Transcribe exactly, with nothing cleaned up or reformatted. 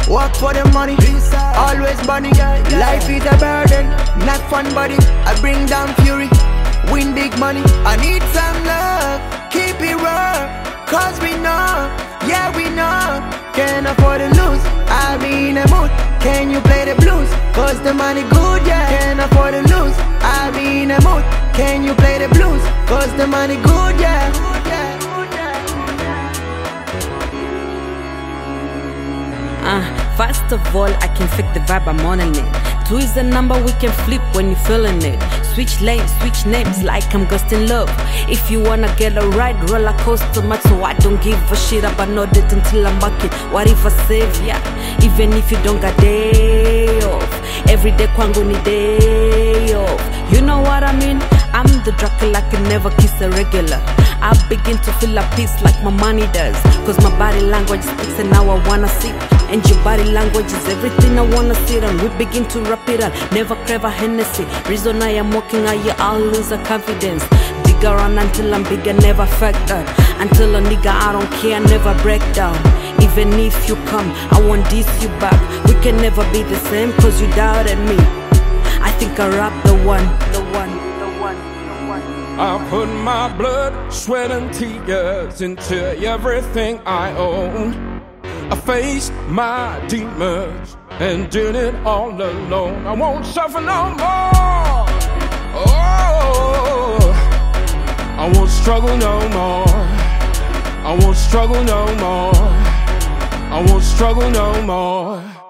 Work for the money, always money. Life is a burden, not fun, buddy. I bring down fury, win big money. I need some love, keep it real, cause we know, yeah we know. Can't afford to lose, I be in a mood. Can you play the blues? Cause the money good, yeah. Can't afford to lose, I be in a mood. Can you play the blues? Cause the money good, yeah. Uh, first of all, I can fake the vibe, I'm on it. Two is the number we can flip when you feeling it. Switch lanes, switch names like I'm ghosting love. If you wanna get a ride, roller coaster much, so I don't give a shit about no date until I'm back in. What if I save ya? Even if you don't got day off. Every day kwangu ni day off. You know what I mean? I'm the Dracula, I can never kiss a regular. I begin to feel a peace like my money does. Cause my body language speaks and now I wanna see. And your body language is everything I wanna see. And we begin to wrap it up, never crave a Hennessy. Reason I am walking out here, I'll lose a confidence. Dig around until I'm bigger, never factor. Until a nigga, I don't care, never break down. Even if you come, I won't diss you back. We can never be the same cause you doubted me. I think I rap the one, the one, the one, the one. I put my blood, sweat and tears into everything I own. I faced my demons and did it all alone. I won't suffer no more. Oh, I won't struggle no more. I won't struggle no more. I won't struggle no more.